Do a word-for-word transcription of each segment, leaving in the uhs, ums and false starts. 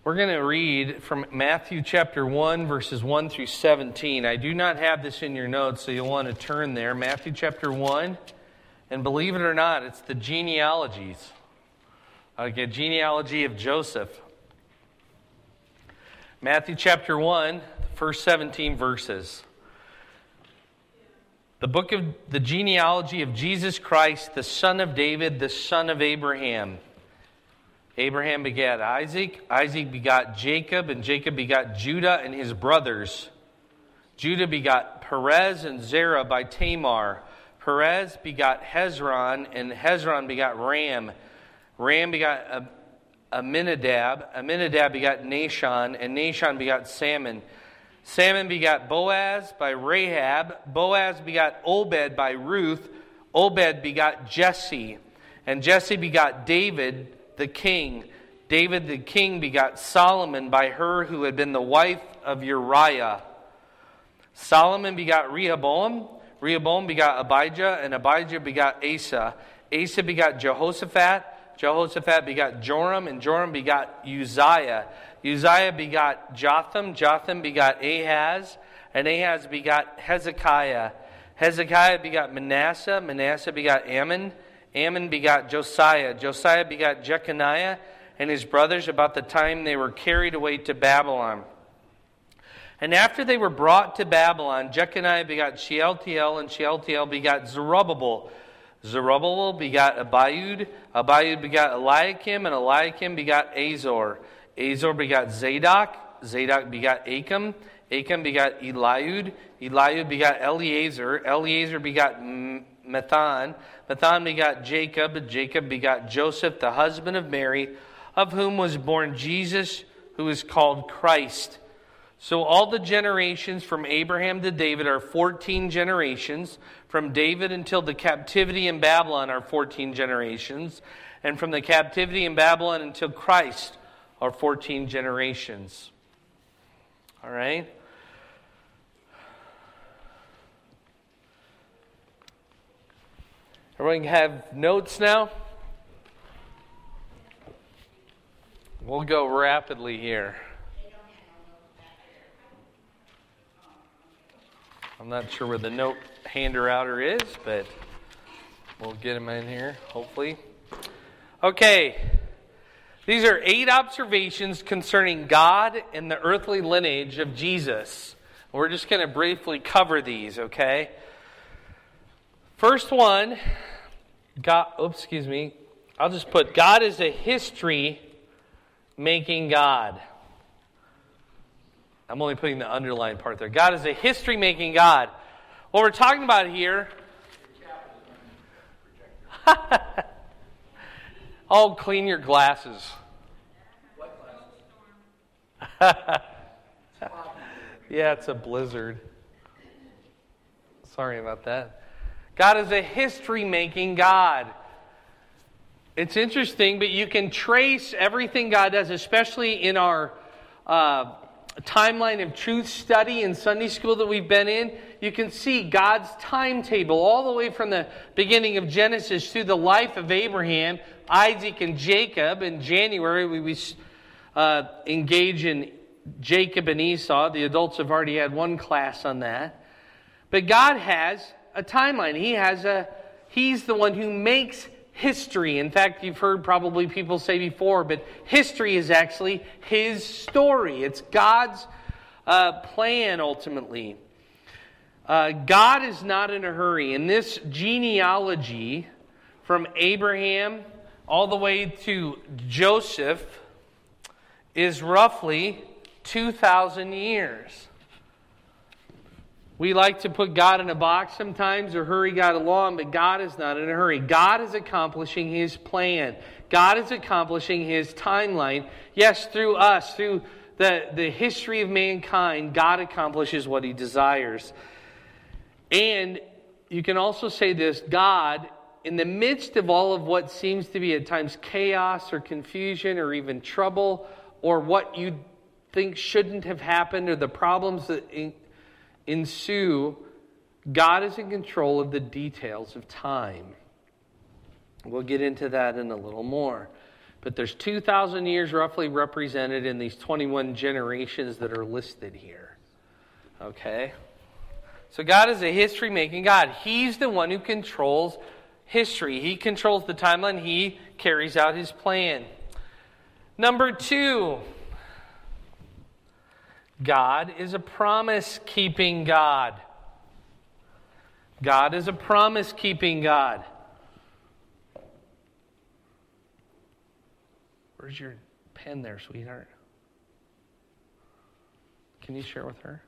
We're going to read from Matthew chapter one, verses one through seventeen. I do not have this in your notes, so you'll want to turn there. Matthew chapter one, and believe it or not, it's the genealogies. Like a genealogy of Joseph. Matthew chapter one, first seventeen verses. The book of the genealogy of Jesus Christ, the son of David, the son of Abraham. Abraham begat Isaac, Isaac begot Jacob, and Jacob begot Judah and his brothers. Judah begot Perez and Zerah by Tamar. Perez begot Hezron, and Hezron begot Ram. Ram begot Amminadab. Amminadab begot Nahshon, and Nahshon begot Salmon. Salmon begot Boaz by Rahab. Boaz begot Obed by Ruth. Obed begot Jesse, and Jesse begot David the king. David the king begot Solomon by her who had been the wife of Uriah. Solomon begot Rehoboam. Rehoboam begot Abijah, and Abijah begot Asa. Asa begot Jehoshaphat. Jehoshaphat begot Joram, and Joram begot Uzziah. Uzziah begot Jotham. Jotham begot Ahaz, and Ahaz begot Hezekiah. Hezekiah begot Manasseh. Manasseh begot Ammon. Ammon begot Josiah. Josiah begot Jeconiah and his brothers about the time they were carried away to Babylon. And after they were brought to Babylon, Jeconiah begot Shealtiel, and Shealtiel begot Zerubbabel. Zerubbabel begot Abiud. Abiud begot Eliakim, and Eliakim begot Azor. Azor begot Zadok. Zadok begot Achim. Achim begot Eliud. Eliud begot Eleazar. Eleazar begot Methan. Methan begot Jacob. Jacob begot Joseph, the husband of Mary, of whom was born Jesus, who is called Christ. So all the generations from Abraham to David are fourteen generations. From David until the captivity in Babylon are fourteen generations. And from the captivity in Babylon until Christ are fourteen generations. All right? Everyone have notes now? We'll go rapidly here. I'm not sure where the note hander outer is, but we'll get them in here, hopefully. Okay. These are eight observations concerning God and the earthly lineage of Jesus. We're just going to briefly cover these, okay? First one, God, oops, excuse me. I'll just put, God is a history-making God. I'm only putting the underlined part there. God is a history-making God. What we're talking about here... Oh, clean your glasses. What glasses? Yeah, it's a blizzard. Sorry about that. God is a history-making God. It's interesting, but you can trace everything God does, especially in our uh, timeline of truth study in Sunday school that we've been in. You can see God's timetable all the way from the beginning of Genesis through the life of Abraham, Isaac, and Jacob. In January, we, we uh, engage in Jacob and Esau. The adults have already had one class on that. But God has a timeline. He has a, He's the one who makes history. In fact, you've heard probably people say before, but history is actually His story. It's God's uh, plan, ultimately. Uh, God is not in a hurry. In this genealogy, from Abraham all the way to Joseph, is roughly two thousand years. We like to put God in a box sometimes or hurry God along, but God is not in a hurry. God is accomplishing His plan. God is accomplishing His timeline. Yes, through us, through the, the history of mankind, God accomplishes what He desires. And you can also say this, God, in the midst of all of what seems to be at times chaos or confusion or even trouble, or what you think shouldn't have happened, or the problems that ensue, God is in control of the details of time. We'll get into that in a little more. But there's two thousand years roughly represented in these twenty-one generations that are listed here. Okay? So God is a history-making God. He's the one who controls history. He controls the timeline. He carries out His plan. Number two, God is a promise-keeping God. God is a promise-keeping God. Where's your pen there, sweetheart? Can you share with her?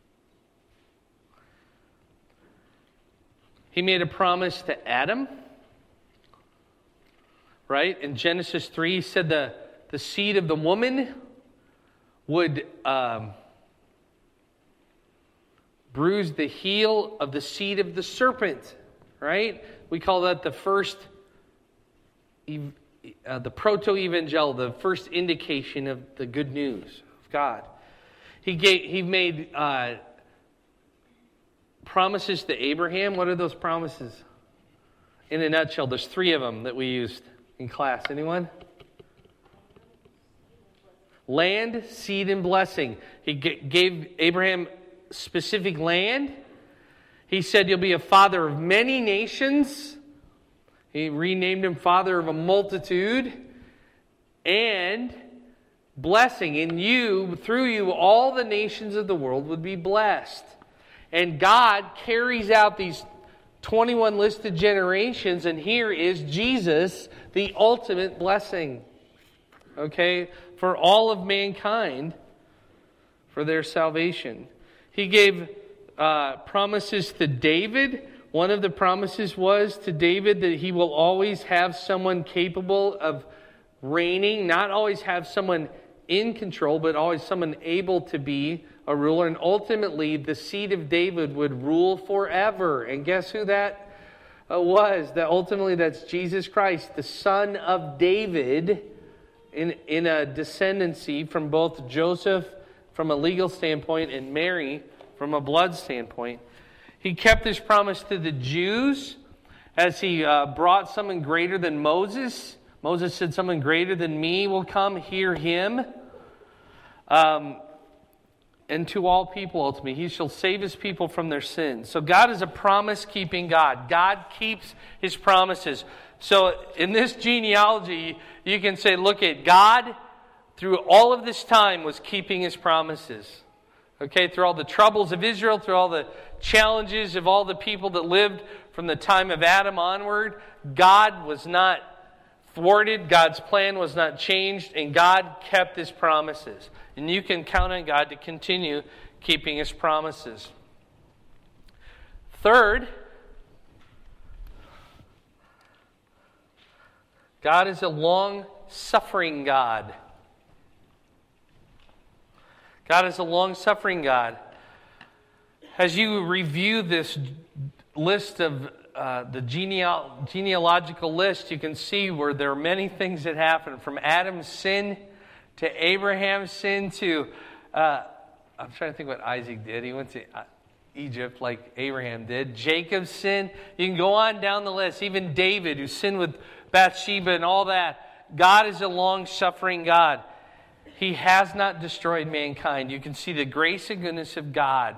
He made a promise to Adam. Right? In Genesis three, He said the, the seed of the woman would um, bruise the heel of the seed of the serpent. Right? We call that the first Uh, the proto-evangel, the first indication of the good news of God. He gave, he made uh, promises to Abraham. What are those promises? In a nutshell, there's three of them that we used in class. Anyone? Land, seed, and blessing. He g- gave Abraham specific land. He said, you'll be a father of many nations. He renamed him father of a multitude. And blessing. In you, through you, all the nations of the world would be blessed. And God carries out these twenty-one listed generations. And here is Jesus, the ultimate blessing. Okay? For all of mankind. For their salvation. He gave uh, promises to David. One of the promises was to David that he will always have someone capable of reigning, not always have someone in control, but always someone able to be a ruler. And ultimately, the seed of David would rule forever. And guess who that uh, was? That ultimately, that's Jesus Christ, the son of David, in, in a descendancy from both Joseph from a legal standpoint and Mary from a blood standpoint. He kept His promise to the Jews as He uh, brought someone greater than Moses. Moses said, someone greater than me will come, hear Him. Um, and to all people, ultimately, He shall save His people from their sins. So God is a promise-keeping God. God keeps His promises. So in this genealogy, you can say, look at God, through all of this time, was keeping His promises. Okay, through all the troubles of Israel, through all the challenges of all the people that lived from the time of Adam onward, God was not thwarted, God's plan was not changed, and God kept His promises. And you can count on God to continue keeping His promises. Third, God is a long-suffering God. God is a long-suffering God. As you review this list of uh, the geneal- genealogical list, you can see where there are many things that happen. From Adam's sin to Abraham's sin to, uh, I'm trying to think what Isaac did. He went to Egypt like Abraham did. Jacob's sin. You can go on down the list. Even David, who sinned with Bathsheba and all that. God is a long-suffering God. He has not destroyed mankind. You can see the grace and goodness of God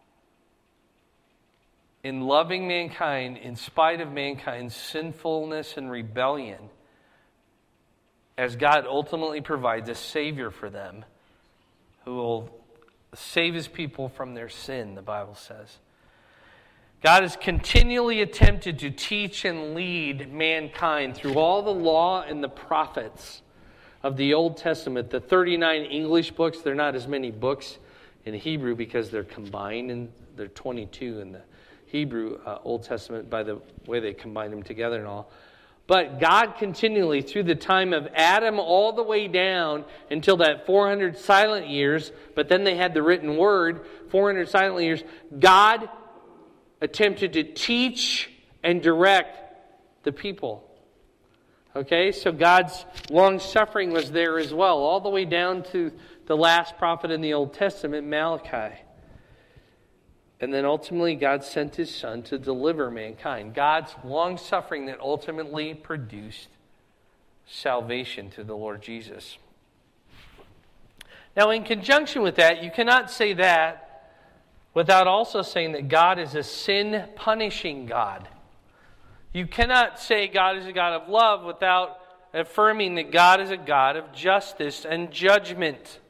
in loving mankind in spite of mankind's sinfulness and rebellion, as God ultimately provides a Savior for them who will save His people from their sin, the Bible says. God has continually attempted to teach and lead mankind through all the law and the prophets of the Old Testament. The thirty-nine English books, they're not as many books in Hebrew because they're combined, and they're twenty-two in the Hebrew uh, Old Testament by the way they combine them together and all. But God continually, through the time of Adam all the way down until that four hundred silent years, but then they had the written word, four hundred silent years, God attempted to teach and direct the people. Okay, so God's long-suffering was there as well, all the way down to the last prophet in the Old Testament, Malachi. And then ultimately God sent His Son to deliver mankind. God's long-suffering that ultimately produced salvation through the Lord Jesus. Now, in conjunction with that, you cannot say that without also saying that God is a sin-punishing God. You cannot say God is a God of love without affirming that God is a God of justice and judgment.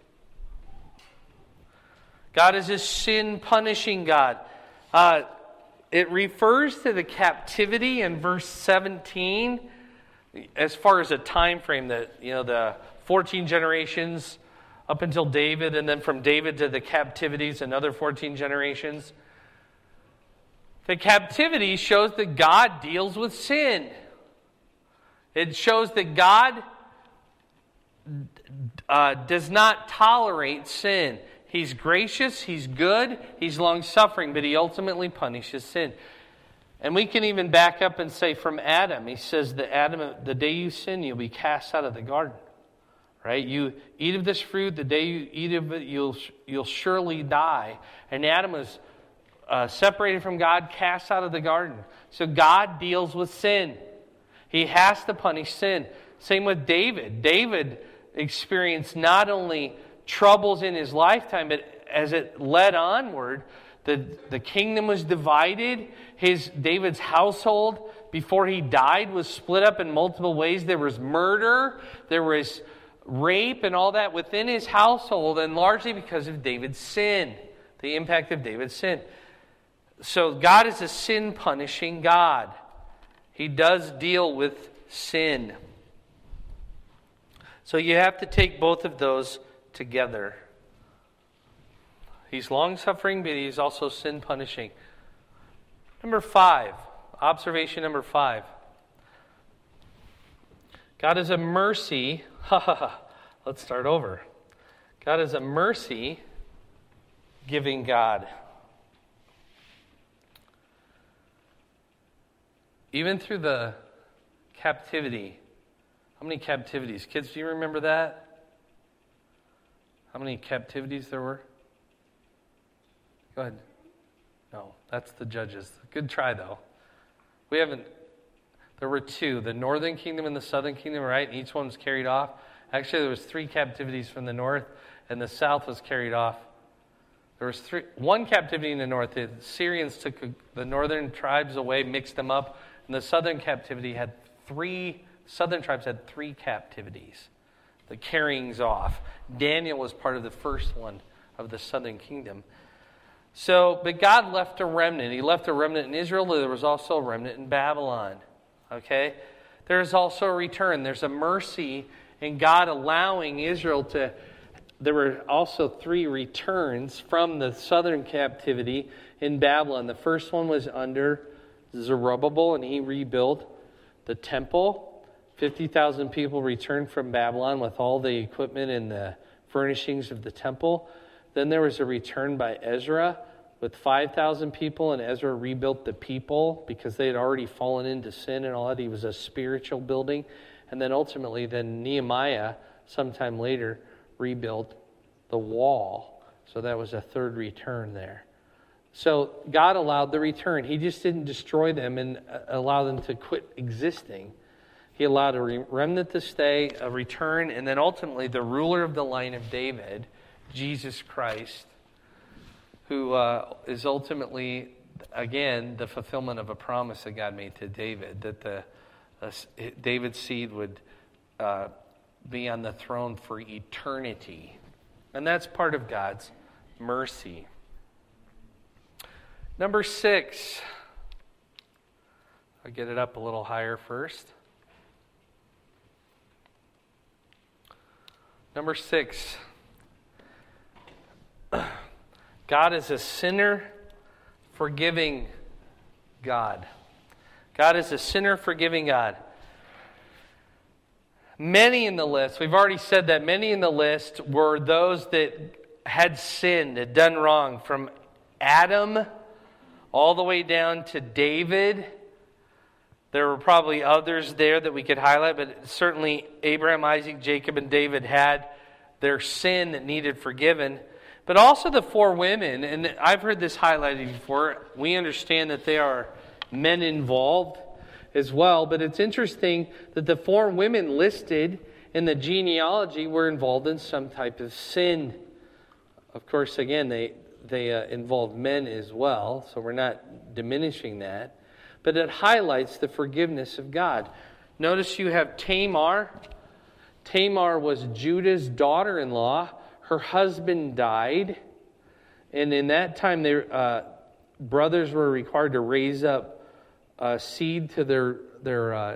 God is a sin-punishing God. Uh, it refers to the captivity in verse seventeen as far as a time frame, that, you know, the fourteen generations up until David, and then from David to the captivities, another fourteen generations. The captivity shows that God deals with sin. It shows that God uh, does not tolerate sin. He's gracious, He's good, He's long-suffering, but He ultimately punishes sin. And we can even back up and say from Adam, He says that Adam, the day you sin, you'll be cast out of the garden. Right? You eat of this fruit, the day you eat of it, you'll you'll surely die. And Adam was uh, separated from God, cast out of the garden. So God deals with sin. He has to punish sin. Same with David. David experienced not only troubles in his lifetime, but as it led onward, the, the kingdom was divided. His David's household, before he died, was split up in multiple ways. There was murder, there was rape and all that within his household, and largely because of David's sin, the impact of David's sin. So God is a sin-punishing God. He does deal with sin. So you have to take both of those together. He's long-suffering, but He's also sin-punishing. Number five, observation number five. God is a mercy. Ha ha ha. Let's start over. God is a mercy-giving God. Even through the captivity. How many captivities? Kids, do you remember that? How many captivities there were? Go ahead. No, that's the judges. Good try, though. We haven't... There were two, the northern kingdom and the southern kingdom, right? Each one was carried off. Actually, there was three captivities from the north, and the south was carried off. There was three, one captivity in the north. The Syrians took the northern tribes away, mixed them up, and the southern captivity had three, southern tribes had three captivities. The carryings off. Daniel was part of the first one of the southern kingdom. So, but God left a remnant. He left a remnant in Israel. There was also a remnant in Babylon. Okay? There's also a return. There's a mercy in God allowing Israel to... There were also three returns from the southern captivity in Babylon. The first one was under Zerubbabel, and he rebuilt the temple. fifty thousand people returned from Babylon with all the equipment and the furnishings of the temple. Then there was a return by Ezra with five thousand people, and Ezra rebuilt the people because they had already fallen into sin and all that. He was a spiritual building. And then ultimately, then Nehemiah, sometime later, rebuilt the wall. So that was a third return there. So God allowed the return. He just didn't destroy them and allow them to quit existing. He allowed a remnant to stay, a return, and then ultimately the ruler of the line of David, Jesus Christ, who uh, is ultimately, again, the fulfillment of a promise that God made to David, that the uh, David's seed would uh, be on the throne for eternity. And that's part of God's mercy. Number six. I'll get it up a little higher first. Number six. God is a sinner forgiving God. God is a sinner forgiving God. Many in the list, we've already said that many in the list were those that had sinned, had done wrong, from Adam all the way down to David. There were probably others there that we could highlight, but certainly Abraham, Isaac, Jacob, and David had their sin that needed forgiven. But also the four women, and I've heard this highlighted before. We understand that there are men involved as well. But it's interesting that the four women listed in the genealogy were involved in some type of sin. Of course, again, they, they uh, involved men as well, so we're not diminishing that. But it highlights the forgiveness of God. Notice you have Tamar. Tamar was Judah's daughter-in-law. Her husband died. And in that time, their uh, brothers were required to raise up uh, seed to their, their uh,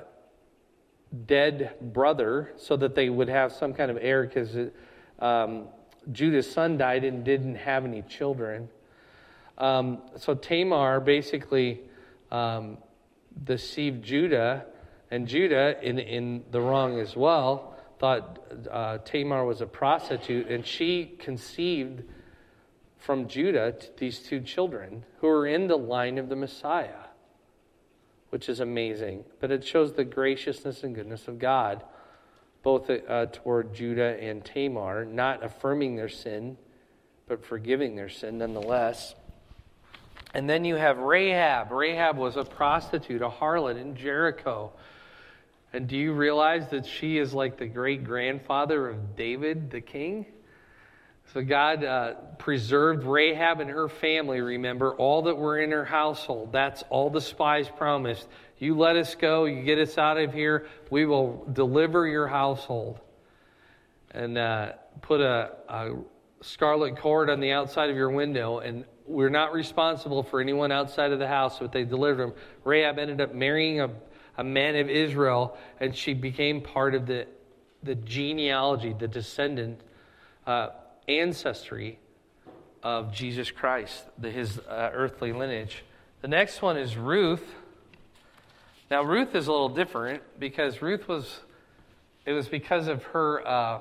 dead brother so that they would have some kind of heir, because um, Judah's son died and didn't have any children. Um, so Tamar basically um, deceived Judah, and Judah, in, in the wrong as well, thought uh, Tamar was a prostitute, and she conceived from Judah these two children who are in the line of the Messiah, which is amazing. But it shows the graciousness and goodness of God, both uh, toward Judah and Tamar, not affirming their sin, but forgiving their sin nonetheless. And then you have Rahab. Rahab was a prostitute, a harlot in Jericho. And do you realize that she is like the great-grandfather of David, the king? So God uh, preserved Rahab and her family, remember, all that were in her household. That's all the spies promised. You let us go, you get us out of here, we will deliver your household. And uh, put a, a scarlet cord on the outside of your window, and we're not responsible for anyone outside of the house, but they delivered them. Rahab ended up marrying a, a man of Israel, and she became part of the, the genealogy, the descendant uh ancestry of Jesus Christ, the, his uh, earthly lineage. The next one is Ruth. Now, Ruth is a little different because Ruth was, it was because of her uh,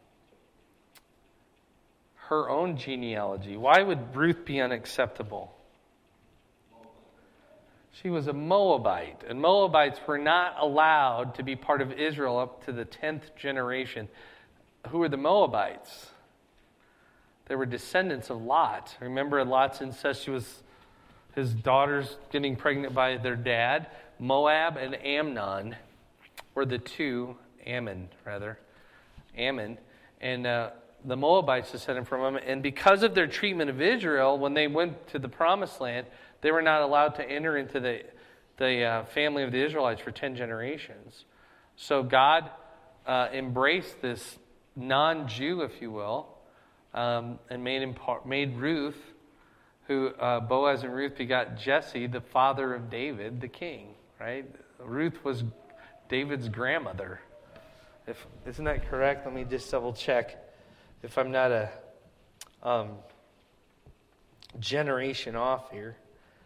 her own genealogy. Why would Ruth be unacceptable? She was a Moabite, and Moabites were not allowed to be part of Israel up to the tenth generation. Who were the Moabites? They were descendants of Lot. Remember Lot's incestuous, his daughters getting pregnant by their dad? Moab and Ammon were the two, Ammon rather, Ammon. And uh, the Moabites descended from them. And because of their treatment of Israel, when they went to the promised land, they were not allowed to enter into the, the uh, family of the Israelites for ten generations. So God uh, embraced this non-Jew, if you will, Um, and made him part, made Ruth, who uh, Boaz and Ruth begot Jesse, the father of David, the king. Right? Ruth was David's grandmother. If isn't that correct? Let me just double check if I'm not a um, generation off here.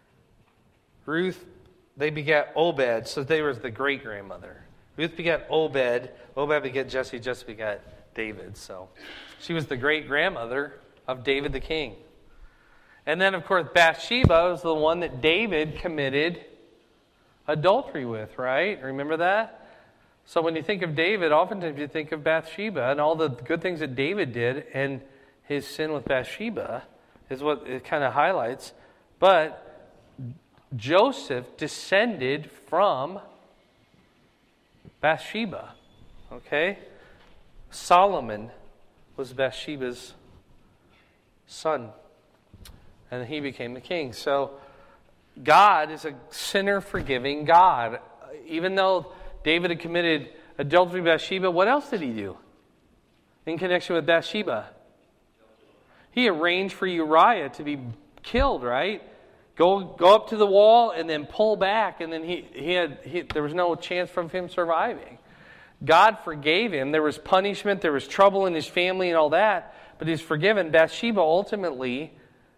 Ruth, they begat Obed, so they was the great grandmother. Ruth begat Obed. Obed begat Jesse. Jesse begat David. So she was the great-grandmother of David the king. And then, of course, Bathsheba was the one that David committed adultery with, right? Remember that? So when you think of David, oftentimes you think of Bathsheba and all the good things that David did, and his sin with Bathsheba is what it kind of highlights. But Joseph descended from Bathsheba, okay? Solomon was Bathsheba's son, and he became the king. So God is a sinner-forgiving God. Even though David had committed adultery with Bathsheba, what else did he do in connection with Bathsheba? He arranged for Uriah to be killed, right? Go go up to the wall and then pull back, and then he, he had he, there was no chance from him surviving. God forgave him. There was punishment, there was trouble in his family and all that, but he's forgiven. Bathsheba ultimately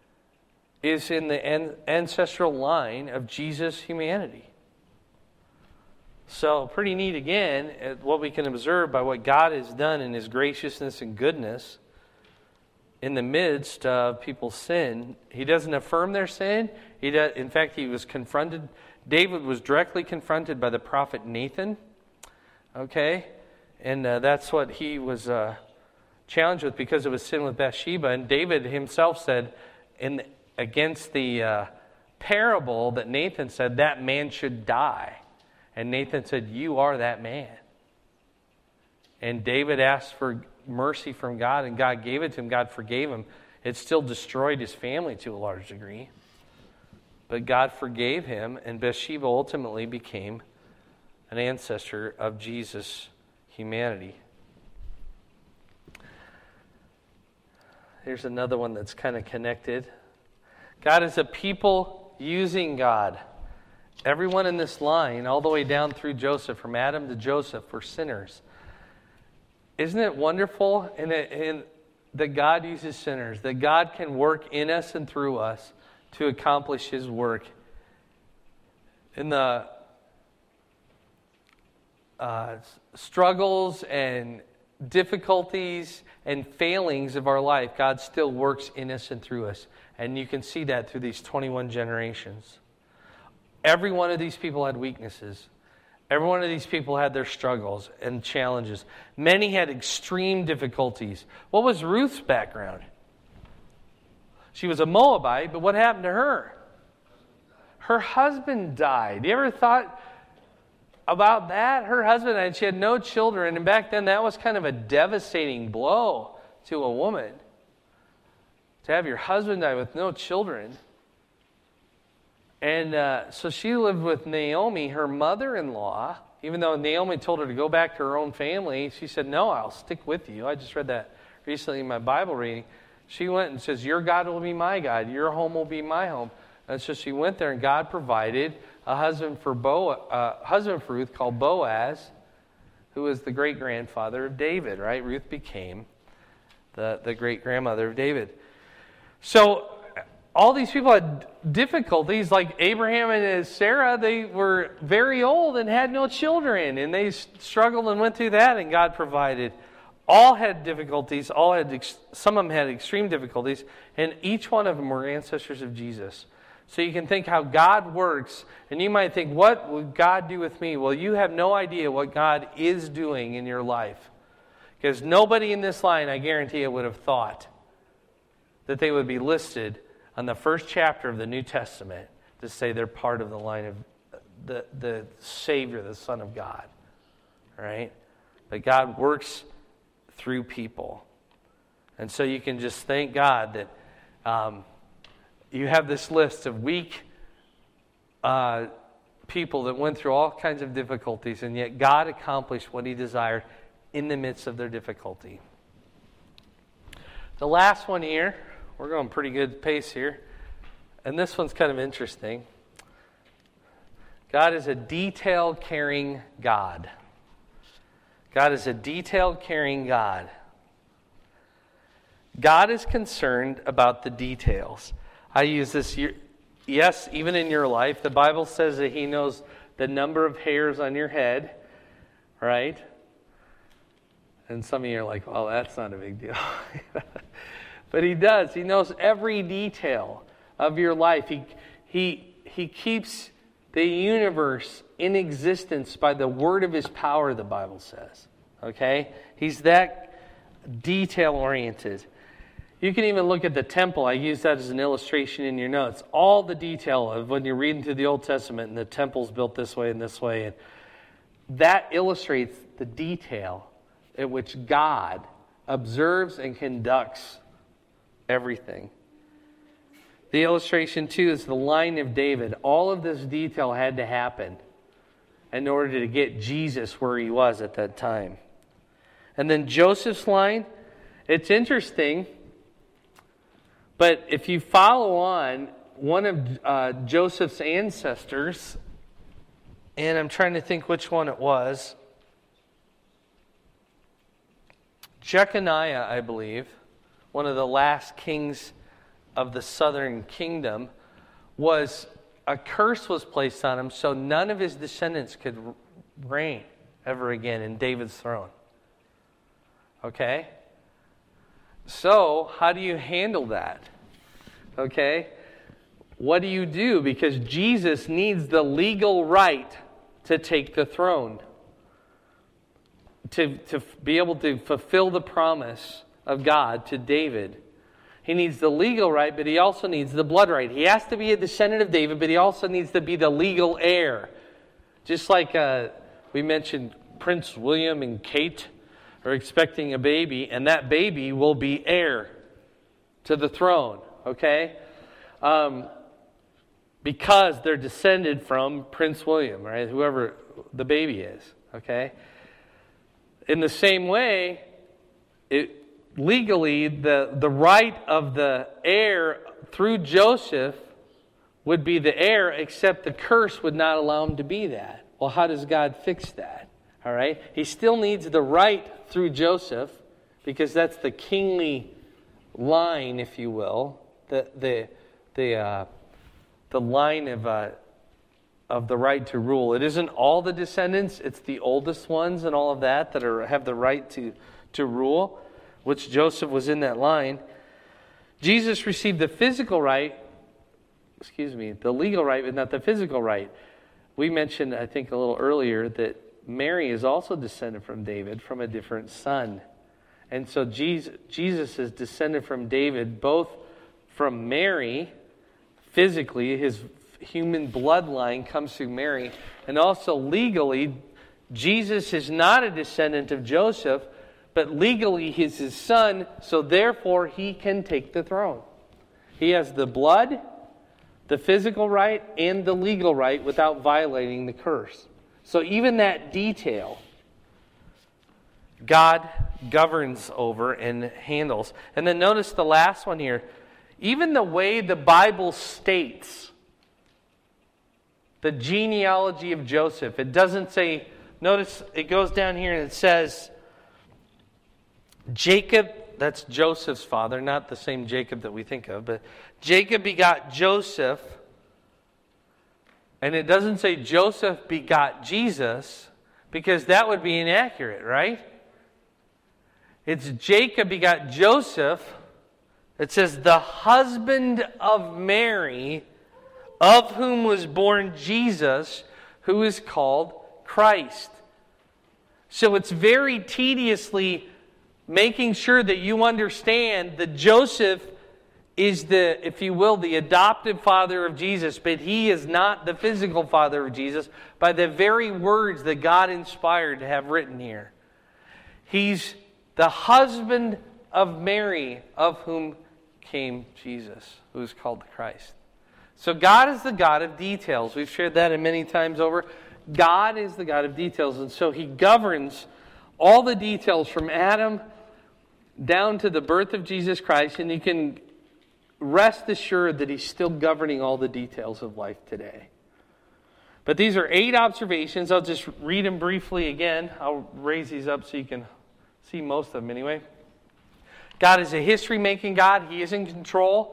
is in the an- ancestral line of Jesus' humanity. So pretty neat again at what we can observe by what God has done in his graciousness and goodness in the midst of people's sin. He doesn't affirm their sin. He does, in fact, he was confronted. David was directly confronted by the prophet Nathan. Okay, and uh, that's what he was uh, challenged with because of his sin with Bathsheba. And David himself said, in against the uh, parable that Nathan said, that man should die. And Nathan said, you are that man. And David asked for mercy from God, and God gave it to him. God forgave him. It still destroyed his family to a large degree. But God forgave him, and Bathsheba ultimately became an ancestor of Jesus' humanity. Here's another one that's kind of connected. God is a people using God. Everyone in this line, all the way down through Joseph, from Adam to Joseph, were sinners. Isn't it wonderful in, in, that God uses sinners, that God can work in us and through us to accomplish His work? In the uh, struggles and difficulties and failings of our life, God still works in us and through us. And you can see that through these twenty-one generations. Every one of these people had weaknesses. Every one of these people had their struggles and challenges. Many had extreme difficulties. What was Ruth's background? She was a Moabite, but what happened to her? Her husband died. You ever thought about that? Her husband died, and she had no children. And back then, that was kind of a devastating blow to a woman. To have your husband die with no children. And uh, so she lived with Naomi, her mother-in-law. Even though Naomi told her to go back to her own family, she said, no, I'll stick with you. I just read that recently in my Bible reading. She went and says, your God will be my God. Your home will be my home. And so she went there, and God provided a husband for Bo, uh, husband for Ruth called Boaz, who was the great-grandfather of David, right? Ruth became the, the great-grandmother of David. So all these people had difficulties, like Abraham and Sarah. They were very old and had no children, and they struggled and went through that, and God provided. All had difficulties. All had some of them had extreme difficulties, and each one of them were ancestors of Jesus. So you can think how God works, and you might think, what would God do with me? Well, you have no idea what God is doing in your life, because nobody in this line, I guarantee you, would have thought that they would be listed on the first chapter of the New Testament to say they're part of the line of the, the Savior, the Son of God. Right? But God works through people. And so you can just thank God that um, you have this list of weak uh, people that went through all kinds of difficulties, and yet God accomplished what He desired in the midst of their difficulty. The last one here, we're going pretty good pace here. And this one's kind of interesting. God is a detail-caring God. God is a detail-caring God. God is concerned about the details. I use this, yes, even in your life. The Bible says that He knows the number of hairs on your head, right? And some of you are like, well, that's not a big deal. But He does. He knows every detail of your life. He, he, he keeps the universe in existence by the word of His power, the Bible says. Okay? He's that detail-oriented. You can even look at the temple. I use that as an illustration in your notes. All the detail of when you're reading through the Old Testament and the temple's built this way and this way. And that illustrates the detail at which God observes and conducts everything. The illustration, too, is the line of David. All of this detail had to happen in order to get Jesus where He was at that time. And then Joseph's line, it's interesting, but if you follow on, one of uh, Joseph's ancestors, and I'm trying to think which one it was, Jeconiah, I believe, one of the last kings of the southern kingdom, was a curse was placed on him, so none of his descendants could reign ever again in David's throne. Okay? So, how do you handle that? Okay? What do you do? Because Jesus needs the legal right to take the throne. To, to be able to fulfill the promise of God to David. He needs the legal right, but he also needs the blood right. He has to be a descendant of David, but he also needs to be the legal heir Just like uh, we mentioned Prince William and Kate are expecting a baby, and that baby will be heir to the throne, okay? Um, because they're descended from Prince William, right? Whoever the baby is, okay? In the same way, it, legally, the, the right of the heir through Joseph would be the heir, except the curse would not allow him to be that. Well, how does God fix that? All right? He still needs the right through Joseph, because that's the kingly line, if you will, the the the uh, the line of uh, of the right to rule. It isn't all the descendants; it's the oldest ones and all of that that are have the right to to rule, which Joseph was in that line. Jesus received the physical right, excuse me, the legal right, but not the physical right. We mentioned, I think, a little earlier that Mary is also descended from David, from a different son. And so Jesus, Jesus is descended from David, both from Mary, physically, his human bloodline comes through Mary, and also legally, Jesus is not a descendant of Joseph, but legally he's his son, so therefore he can take the throne. He has the blood, the physical right, and the legal right without violating the curse. So even that detail, God governs over and handles. And then notice the last one here. Even the way the Bible states the genealogy of Joseph, it doesn't say, notice it goes down here and it says, Jacob, that's Joseph's father, not the same Jacob that we think of, but Jacob begot Joseph. And it doesn't say Joseph begot Jesus, because that would be inaccurate, right? It's Jacob begot Joseph. It says the husband of Mary, of whom was born Jesus, who is called Christ. So it's very tediously making sure that you understand that Joseph is the, if you will, the adoptive father of Jesus, but he is not the physical father of Jesus by the very words that God inspired to have written here. He's the husband of Mary, of whom came Jesus, who is called Christ. So God is the God of details. We've shared that many times over. God is the God of details, and so he governs all the details from Adam down to the birth of Jesus Christ, and you can rest assured that he's still governing all the details of life today. But these are eight observations. I'll just read them briefly again. I'll raise these up so you can see most of them anyway. God is a history-making God. He is in control.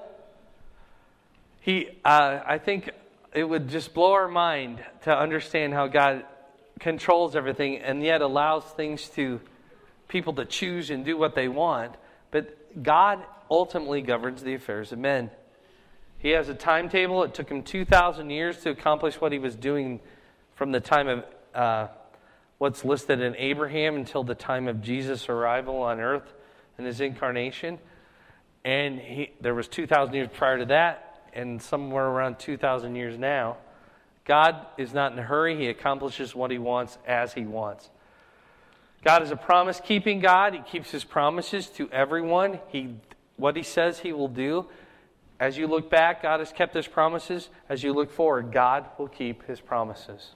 He, uh, I think it would just blow our mind to understand how God controls everything and yet allows things to people to choose and do what they want. But God ultimately governs the affairs of men. He has a timetable. It took him two thousand years to accomplish what he was doing from the time of uh, what's listed in Abraham until the time of Jesus' arrival on earth and his incarnation. And he, there was two thousand years prior to that, and somewhere around two thousand years now. God is not in a hurry. He accomplishes what he wants as he wants. God is a promise-keeping God. He keeps his promises to everyone. He What he says he will do. As you look back, God has kept his promises. As you look forward, God will keep his promises.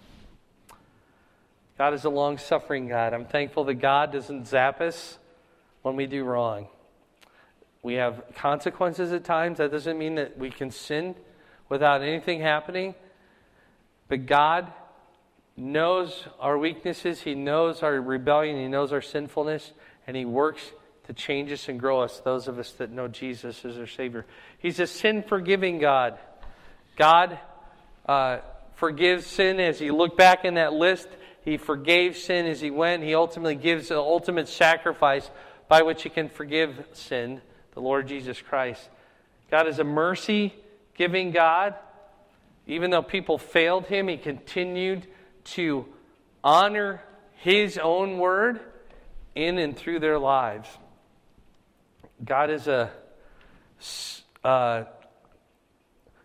God is a long-suffering God. I'm thankful that God doesn't zap us when we do wrong. We have consequences at times. That doesn't mean that we can sin without anything happening. But God knows our weaknesses. He knows our rebellion. He knows our sinfulness. And he works to change us and grow us, those of us that know Jesus as our Savior. He's a sin-forgiving God. God uh, forgives sin. As you look back in that list, he forgave sin as he went. He ultimately gives the ultimate sacrifice by which he can forgive sin, the Lord Jesus Christ. God is a mercy-giving God. Even though people failed him, he continued to honor his own word in and through their lives. God is a uh,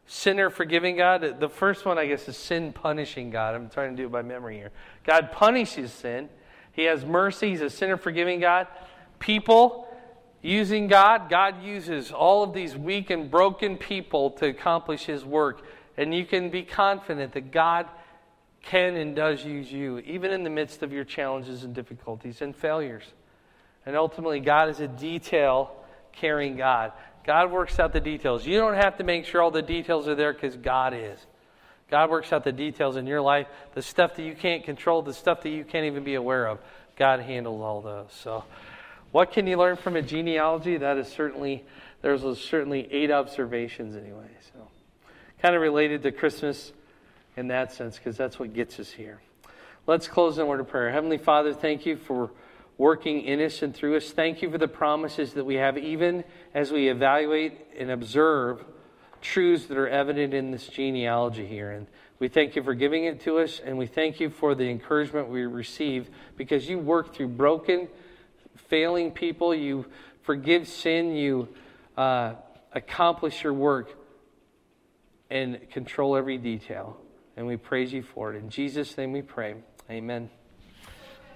Sinner forgiving God. The first one, I guess, is sin punishing God. I'm trying to do it by memory here. God punishes sin. He has mercy. He's a sinner forgiving God. People using God. God uses all of these weak and broken people to accomplish His work. And you can be confident that God can and does use you, even in the midst of your challenges and difficulties and failures. And ultimately, God is a detail-caring God. God works out the details. You don't have to make sure all the details are there because God is. God works out the details in your life, the stuff that you can't control, the stuff that you can't even be aware of. God handles all those. So, what can you learn from a genealogy? That is certainly, there's certainly eight observations anyway. So, kind of related to Christmas in that sense, because that's what gets us here. Let's close in a word of prayer. Heavenly Father, thank you for working in us and through us. Thank you for the promises that we have, even as we evaluate and observe truths that are evident in this genealogy here. And we thank you for giving it to us, and we thank you for the encouragement we receive, because you work through broken, failing people. You forgive sin. You uh, accomplish your work and control every detail. And we praise you for it. In Jesus' name we pray. Amen.